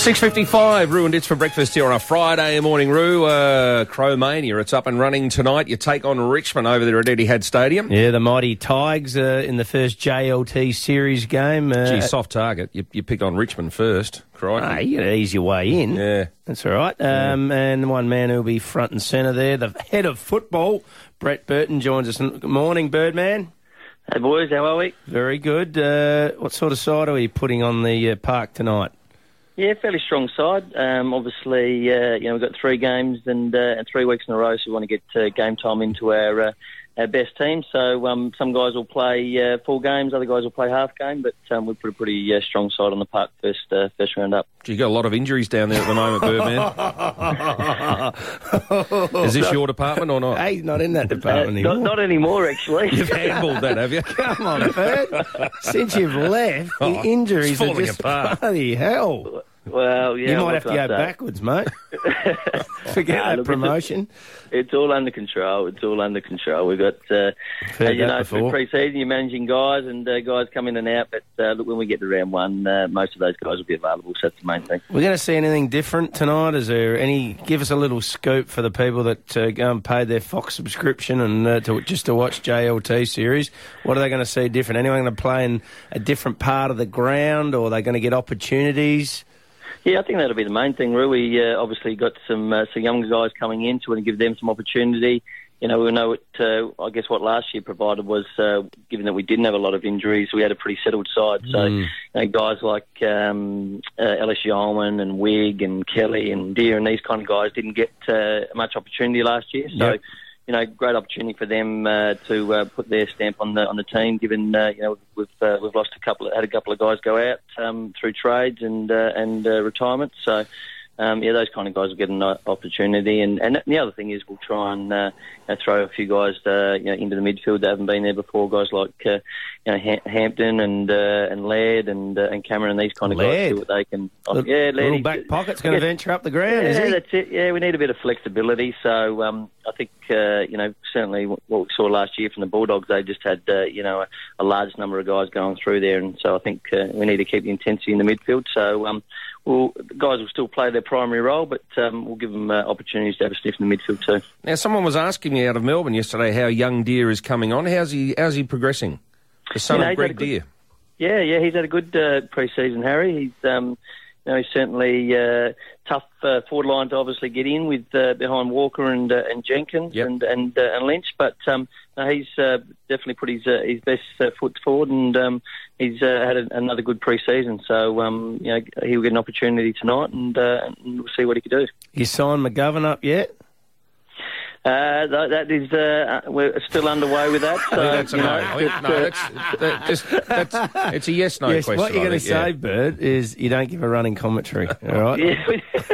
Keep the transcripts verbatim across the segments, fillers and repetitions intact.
six fifty-five, ruined it's for breakfast here on a Friday morning, Roo. Uh, Crowmania, it's up and running tonight. You take on Richmond over there at Etihad Stadium. Yeah, the mighty Tigers uh, in the first J L T series game. Uh, Gee, soft target. You, you picked on Richmond first. Crikey. Ah, you got to ease your way in. Yeah. That's all right. Um, yeah. And one man who'll be front and centre there, the head of football, Brett Burton, joins us. Good morning, Birdman. Hey, boys, how are we? Very good. Uh, what sort of side are we putting on the uh, park tonight? Yeah, fairly strong side. Um, obviously, uh, you know, we've got three games and, uh, and three weeks in a row, so we want to get uh, game time into our uh, our best team. So um, some guys will play uh, full games, other guys will play half game, but um, we put a pretty uh, strong side on the park first uh, first round up. You got a lot of injuries down there at the moment, Birdman. Is this your department or not? Hey, he's not in that department uh, anymore. Not, not anymore, actually. You've handballed that, have you? Come on, Bird. Since you've left, the Oh, injuries it's are falling just apart. bloody hell. Well, yeah, you might what have to can I go say? backwards, mate. Forget Nah, that look, promotion. It's all under control. It's all under control. We've got, uh, Heard as you that know, before. through pre-season, you're managing guys and uh, guys come in and out. But uh, look, when we get to round one, uh, most of those guys will be available. So that's the main thing. We're going to see anything different tonight? Is there any? Give us a little scoop for the people that uh, go and pay their Fox subscription and uh, to, just to watch J L T series. What are they going to see different? Anyone going to play in a different part of the ground, or are they going to get opportunities? Yeah, I think that'll be the main thing. Really, uh, obviously got some uh, some younger guys coming in to want to give them some opportunity. You know, we know it. Uh, I guess what last year provided was, uh, given that we didn't have a lot of injuries, we had a pretty settled side. So, Mm. you know, guys like um, uh, Ellis Yeoman and Wigg and Kelly and Deer and these kind of guys didn't get uh, much opportunity last year. So. Yep. You know, great opportunity for them uh, to uh, put their stamp on the on the team. Given uh, you know we've uh, we've lost a couple, had a couple of guys go out um, through trades and uh, and uh, retirement. So um, yeah, those kind of guys will get an opportunity. And, and the other thing is we'll try and uh, you know, throw a few guys uh, you know into the midfield that haven't been there before. Guys like uh, you know Ham- Hampton and uh, and Laird and uh, and Cameron and these kind of Laird. guys. See what they can. Oh, Little- yeah, Laird, little he's- back pocket's going I to guess- venture up the ground, yeah, is he? that's it. Yeah, we need a bit of flexibility. So um, I think, uh, you know, certainly what we saw last year from the Bulldogs, they just had, uh, you know, a, a large number of guys going through there. And so I think uh, we need to keep the intensity in the midfield. So um, we'll, the guys will still play their primary role, but um, we'll give them uh, opportunities to have a sniff in the midfield too. Now, someone was asking me out of Melbourne yesterday how young Deer is coming on. How's he How's he progressing? The son You know, of he's had Greg a good- Deer. Yeah, yeah, he's had a good uh, pre-season, Harry. He's, um, you know, he's certainly uh, tough uh, forward line to obviously get in with uh, behind Walker and uh, and Jenkins Yep. and and, uh, and Lynch, but um, no, he's uh, definitely put his uh, his best uh, foot forward, and um, he's uh, had a, another good pre-season. So um, you know, he'll get an opportunity tonight, and, uh, and we'll see what he can do. You signed McGovern up yet? Uh, that, that is, uh, we're still underway with that. So, that's a you no. know, no, it's, uh, that's, that, just, that's, it's a yes/no yes. question. What you're I going to think, yeah. say, Bert, is you don't give a running commentary. All right. Yeah,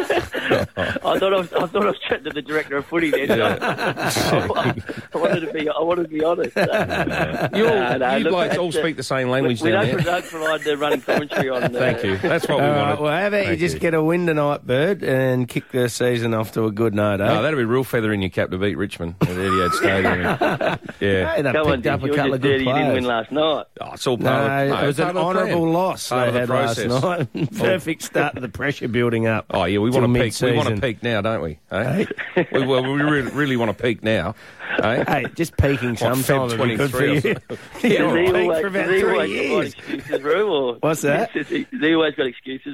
I thought I was. I thought I was chatting to the director of footy then. So I, I wanted to be. I wanted to be honest. You, all, No, no, you look, blokes all that's, uh, speak the same We, language we down don't, there. don't provide the running commentary on. Uh, Thank you. That's what we All right, wanted. well, how about you Thank just you. get a win tonight, Bird, and kick the season off to a good note, eh? No, that'd be a real feather in your cap to beat Richmond at Etihad Stadium. Yeah. Hey, they Come on, picked up a you're couple just of good dirty you didn't players. win last night. Oh, it's all No, part of, it was part an of the plan. honourable loss Part they of the had process. last night. Perfect start to the pressure building up. Oh, yeah, we till want to peak. We want to mid-season. peak now, don't we? Eh? we, well, we really, really want to peak now. Eh? Hey, just peaking What, sometime Feb would be good for you. twenty-three or You Does don't he peak always, for about does he three always provide years. excuses, Roo? Or What's that? Does he, does he always got excuses?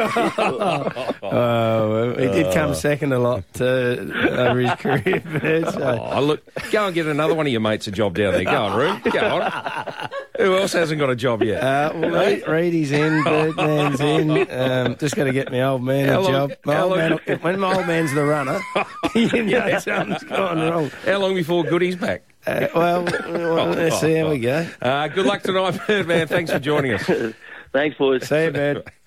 Oh, well, he did come second a lot uh, over his career, Bird, so. Oh, look, go and get another one of your mates a job down there. Go on, Roo. Go on. Who else hasn't got a job yet? Uh, well, Reed, Reedy's in, Birdman's in. Um, just got to get my old man How a long- job. My how old long- man, when my old man's the runner, you know something's gone wrong. How long before Goody's back? Uh, well, well, let's see how we go. Uh, good luck tonight, man. Thanks for joining us. Thanks, boys. See you, Bird.